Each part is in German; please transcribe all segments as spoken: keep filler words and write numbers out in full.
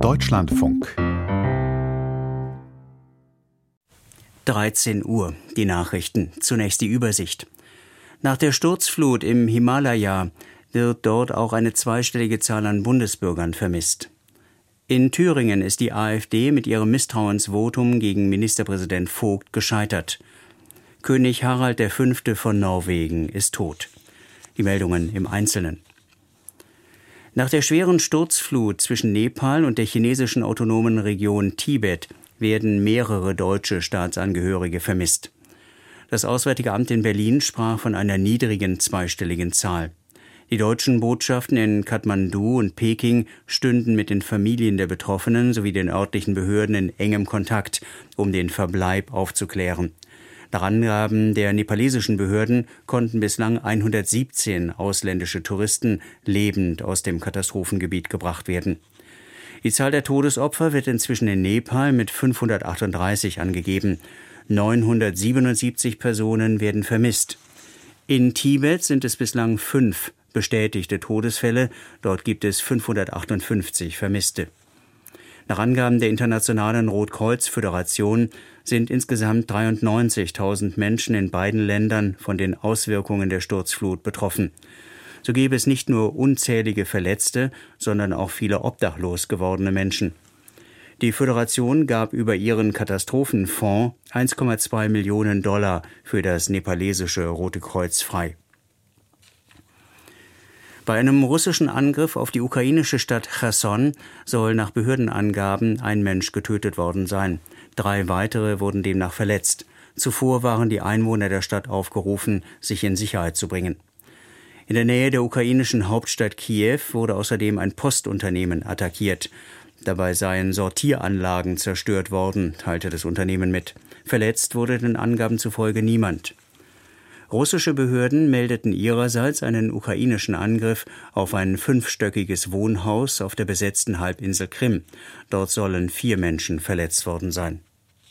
Deutschlandfunk. dreizehn Uhr, die Nachrichten. Zunächst die Übersicht. Nach der Sturzflut im Himalaya wird dort auch eine zweistellige Zahl an Bundesbürgern vermisst. In Thüringen ist die AfD mit ihrem Misstrauensvotum gegen Ministerpräsident Vogt gescheitert. König Harald der Fünfte von Norwegen ist tot. Die Meldungen im Einzelnen. Nach der schweren Sturzflut zwischen Nepal und der chinesischen autonomen Region Tibet werden mehrere deutsche Staatsangehörige vermisst. Das Auswärtige Amt in Berlin sprach von einer niedrigen zweistelligen Zahl. Die deutschen Botschaften in Kathmandu und Peking stünden mit den Familien der Betroffenen sowie den örtlichen Behörden in engem Kontakt, um den Verbleib aufzuklären. Nach Angaben der nepalesischen Behörden konnten bislang hundertsiebzehn ausländische Touristen lebend aus dem Katastrophengebiet gebracht werden. Die Zahl der Todesopfer wird inzwischen in Nepal mit fünfhundertachtunddreißig angegeben. neunhundertsiebenundsiebzig Personen werden vermisst. In Tibet sind es bislang fünf bestätigte Todesfälle. Dort gibt es fünfhundertachtundfünfzig Vermisste. Nach Angaben der Internationalen Rotkreuz-Föderation sind insgesamt dreiundneunzigtausend Menschen in beiden Ländern von den Auswirkungen der Sturzflut betroffen. So gäbe es nicht nur unzählige Verletzte, sondern auch viele obdachlos gewordene Menschen. Die Föderation gab über ihren Katastrophenfonds eins Komma zwei Millionen Dollar für das nepalesische Rote Kreuz frei. Bei einem russischen Angriff auf die ukrainische Stadt Cherson soll nach Behördenangaben ein Mensch getötet worden sein. Drei weitere wurden demnach verletzt. Zuvor waren die Einwohner der Stadt aufgerufen, sich in Sicherheit zu bringen. In der Nähe der ukrainischen Hauptstadt Kiew wurde außerdem ein Postunternehmen attackiert. Dabei seien Sortieranlagen zerstört worden, teilte das Unternehmen mit. Verletzt wurde den Angaben zufolge niemand. Russische Behörden meldeten ihrerseits einen ukrainischen Angriff auf ein fünfstöckiges Wohnhaus auf der besetzten Halbinsel Krim. Dort sollen vier Menschen verletzt worden sein.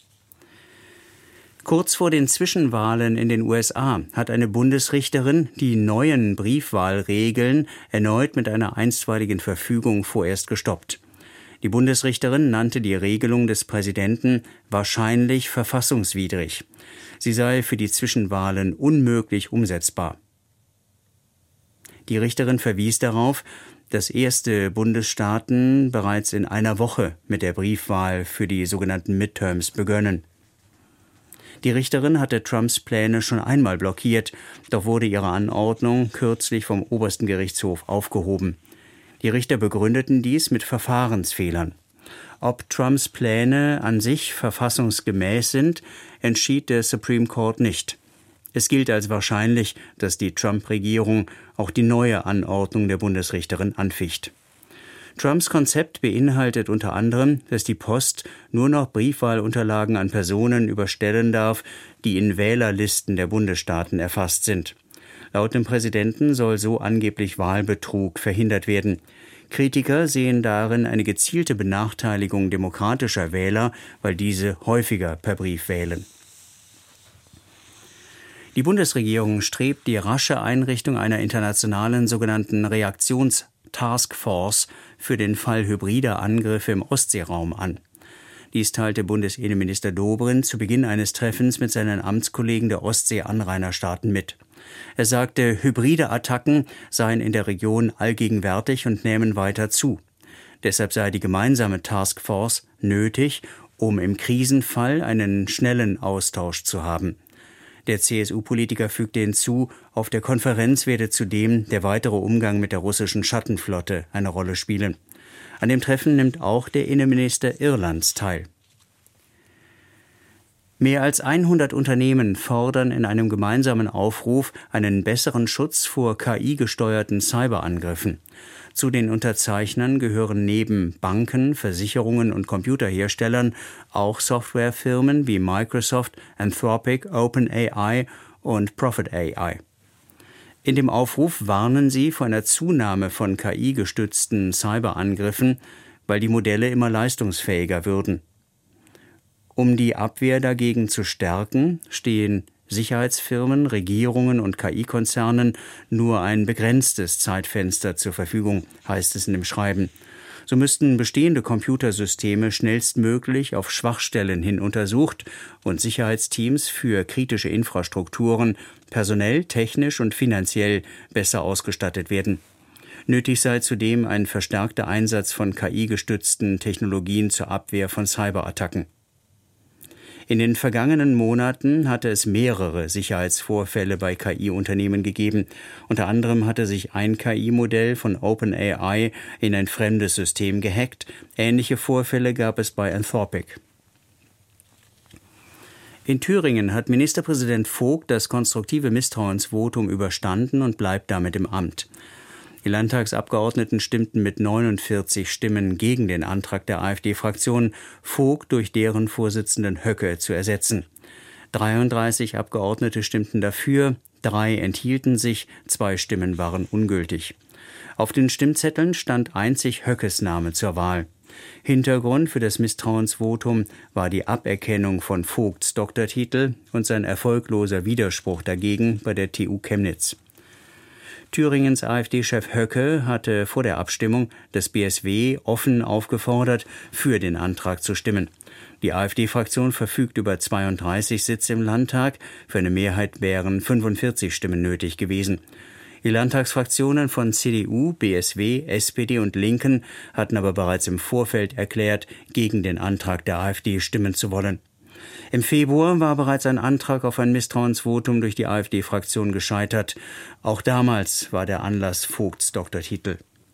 Kurz vor den Zwischenwahlen in den U S A hat eine Bundesrichterin die neuen Briefwahlregeln erneut mit einer einstweiligen Verfügung vorerst gestoppt. Die Bundesrichterin nannte die Regelung des Präsidenten wahrscheinlich verfassungswidrig. Sie sei für die Zwischenwahlen unmöglich umsetzbar. Die Richterin verwies darauf, dass erste Bundesstaaten bereits in einer Woche mit der Briefwahl für die sogenannten Midterms begönnen. Die Richterin hatte Trumps Pläne schon einmal blockiert, doch wurde ihre Anordnung kürzlich vom obersten Gerichtshof aufgehoben. Die Richter begründeten dies mit Verfahrensfehlern. Ob Trumps Pläne an sich verfassungsgemäß sind, entschied der Supreme Court nicht. Es gilt als wahrscheinlich, dass die Trump-Regierung auch die neue Anordnung der Bundesrichterin anficht. Trumps Konzept beinhaltet unter anderem, dass die Post nur noch Briefwahlunterlagen an Personen überstellen darf, die in Wählerlisten der Bundesstaaten erfasst sind. Laut dem Präsidenten soll so angeblich Wahlbetrug verhindert werden. Kritiker sehen darin eine gezielte Benachteiligung demokratischer Wähler, weil diese häufiger per Brief wählen. Die Bundesregierung strebt die rasche Einrichtung einer internationalen sogenannten Reaktions-Taskforce für den Fall hybrider Angriffe im Ostseeraum an. Dies teilte Bundesinnenminister Dobrindt zu Beginn eines Treffens mit seinen Amtskollegen der Ostsee-Anrainerstaaten mit. Er sagte, hybride Attacken seien in der Region allgegenwärtig und nähmen weiter zu. Deshalb sei die gemeinsame Taskforce nötig, um im Krisenfall einen schnellen Austausch zu haben. Der C S U-Politiker fügte hinzu, auf der Konferenz werde zudem der weitere Umgang mit der russischen Schattenflotte eine Rolle spielen. An dem Treffen nimmt auch der Innenminister Irlands teil. Mehr als hundert Unternehmen fordern in einem gemeinsamen Aufruf einen besseren Schutz vor K I-gesteuerten Cyberangriffen. Zu den Unterzeichnern gehören neben Banken, Versicherungen und Computerherstellern auch Softwarefirmen wie Microsoft, Anthropic, OpenAI und Prophet A I. In dem Aufruf warnen sie vor einer Zunahme von K I-gestützten Cyberangriffen, weil die Modelle immer leistungsfähiger würden. Um die Abwehr dagegen zu stärken, stehen Sicherheitsfirmen, Regierungen und K I-Konzernen nur ein begrenztes Zeitfenster zur Verfügung, heißt es in dem Schreiben. So müssten bestehende Computersysteme schnellstmöglich auf Schwachstellen hin untersucht und Sicherheitsteams für kritische Infrastrukturen personell, technisch und finanziell besser ausgestattet werden. Nötig sei zudem ein verstärkter Einsatz von K I-gestützten Technologien zur Abwehr von Cyberattacken. In den vergangenen Monaten hatte es mehrere Sicherheitsvorfälle bei K I-Unternehmen gegeben. Unter anderem hatte sich ein K I-Modell von OpenAI in ein fremdes System gehackt. Ähnliche Vorfälle gab es bei Anthropic. In Thüringen hat Ministerpräsident Vogt das konstruktive Misstrauensvotum überstanden und bleibt damit im Amt. Die Landtagsabgeordneten stimmten mit neunundvierzig Stimmen gegen den Antrag der AfD-Fraktion, Vogt durch deren Vorsitzenden Höcke zu ersetzen. dreiunddreißig Abgeordnete stimmten dafür, drei enthielten sich, zwei Stimmen waren ungültig. Auf den Stimmzetteln stand einzig Höckes Name zur Wahl. Hintergrund für das Misstrauensvotum war die Aberkennung von Vogts Doktortitel und sein erfolgloser Widerspruch dagegen bei der T U Chemnitz. Thüringens AfD-Chef Höcke hatte vor der Abstimmung das B S W offen aufgefordert, für den Antrag zu stimmen. Die AfD-Fraktion verfügt über zweiunddreißig Sitze im Landtag, für eine Mehrheit wären fünfundvierzig Stimmen nötig gewesen. Die Landtagsfraktionen von C D U, B S W, S P D und Linken hatten aber bereits im Vorfeld erklärt, gegen den Antrag der AfD stimmen zu wollen. Im Februar war bereits ein Antrag auf ein Misstrauensvotum durch die AfD-Fraktion gescheitert. Auch damals war der Anlass Vogts Doktortitel.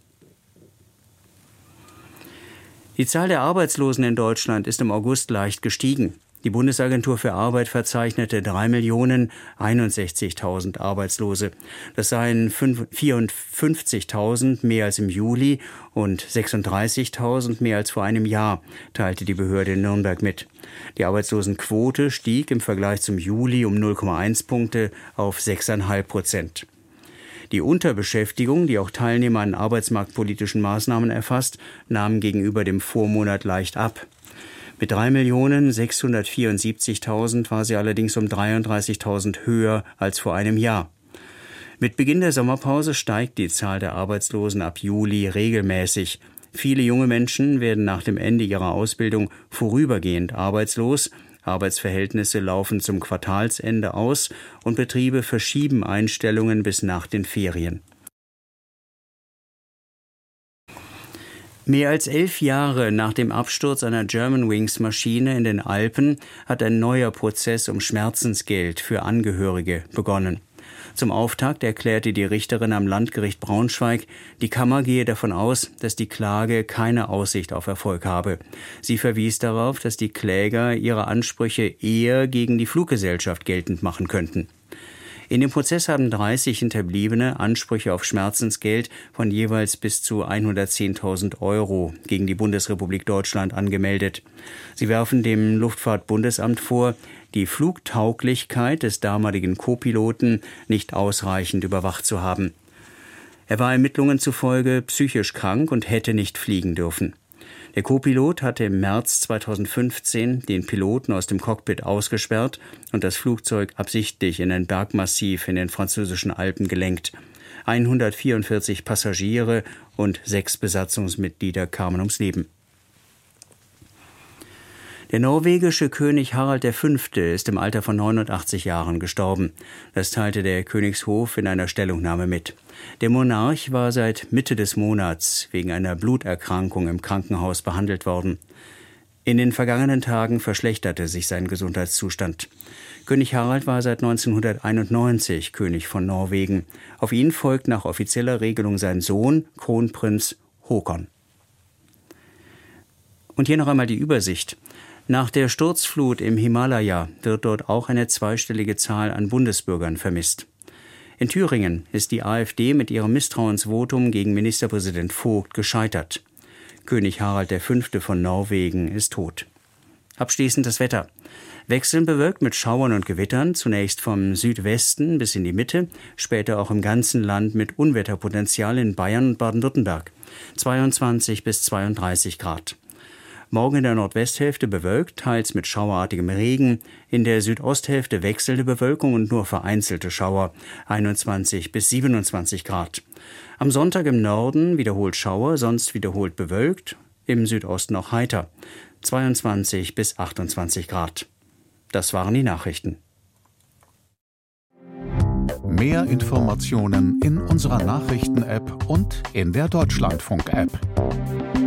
Die Zahl der Arbeitslosen in Deutschland ist im August leicht gestiegen. Die Bundesagentur für Arbeit verzeichnete drei Millionen einundsechzigtausend Arbeitslose. Das seien vierundfünfzigtausend mehr als im Juli und sechsunddreißigtausend mehr als vor einem Jahr, teilte die Behörde in Nürnberg mit. Die Arbeitslosenquote stieg im Vergleich zum Juli um null Komma eins Punkte auf sechs Komma fünf Prozent. Die Unterbeschäftigung, die auch Teilnehmer an arbeitsmarktpolitischen Maßnahmen erfasst, nahm gegenüber dem Vormonat leicht ab. Mit drei Millionen sechshundertvierundsiebzigtausend war sie allerdings um dreiunddreißigtausend höher als vor einem Jahr. Mit Beginn der Sommerpause steigt die Zahl der Arbeitslosen ab Juli regelmäßig. Viele junge Menschen werden nach dem Ende ihrer Ausbildung vorübergehend arbeitslos. Arbeitsverhältnisse laufen zum Quartalsende aus und Betriebe verschieben Einstellungen bis nach den Ferien. Mehr als elf Jahre nach dem Absturz einer Germanwings-Maschine in den Alpen hat ein neuer Prozess um Schmerzensgeld für Angehörige begonnen. Zum Auftakt erklärte die Richterin am Landgericht Braunschweig, die Kammer gehe davon aus, dass die Klage keine Aussicht auf Erfolg habe. Sie verwies darauf, dass die Kläger ihre Ansprüche eher gegen die Fluggesellschaft geltend machen könnten. In dem Prozess haben dreißig Hinterbliebene Ansprüche auf Schmerzensgeld von jeweils bis zu hundertzehntausend Euro gegen die Bundesrepublik Deutschland angemeldet. Sie werfen dem Luftfahrtbundesamt vor, die Flugtauglichkeit des damaligen Co-Piloten nicht ausreichend überwacht zu haben. Er war Ermittlungen zufolge psychisch krank und hätte nicht fliegen dürfen. Der Co-Pilot hatte im März zweitausendfünfzehn den Piloten aus dem Cockpit ausgesperrt und das Flugzeug absichtlich in ein Bergmassiv in den französischen Alpen gelenkt. hundertvierundvierzig Passagiere und sechs Besatzungsmitglieder kamen ums Leben. Der norwegische König Harald der Fünfte ist im Alter von neunundachtzig Jahren gestorben. Das teilte der Königshof in einer Stellungnahme mit. Der Monarch war seit Mitte des Monats wegen einer Bluterkrankung im Krankenhaus behandelt worden. In den vergangenen Tagen verschlechterte sich sein Gesundheitszustand. König Harald war seit neunzehnhunderteinundneunzig König von Norwegen. Auf ihn folgt nach offizieller Regelung sein Sohn, Kronprinz Håkon. Und hier noch einmal die Übersicht. Nach der Sturzflut im Himalaya wird dort auch eine zweistellige Zahl an Bundesbürgern vermisst. In Thüringen ist die AfD mit ihrem Misstrauensvotum gegen Ministerpräsident Vogt gescheitert. König Harald der Fünfte von Norwegen ist tot. Abschließend das Wetter. Wechselnd bewölkt mit Schauern und Gewittern, zunächst vom Südwesten bis in die Mitte, später auch im ganzen Land mit Unwetterpotenzial in Bayern und Baden-Württemberg. zweiundzwanzig bis zweiunddreißig Grad. Morgen in der Nordwesthälfte bewölkt, teils mit schauerartigem Regen. In der Südosthälfte wechselnde Bewölkung und nur vereinzelte Schauer. einundzwanzig bis siebenundzwanzig Grad. Am Sonntag im Norden wiederholt Schauer, sonst wiederholt bewölkt. Im Südosten auch heiter. zweiundzwanzig bis achtundzwanzig Grad. Das waren die Nachrichten. Mehr Informationen in unserer Nachrichten-App und in der Deutschlandfunk-App.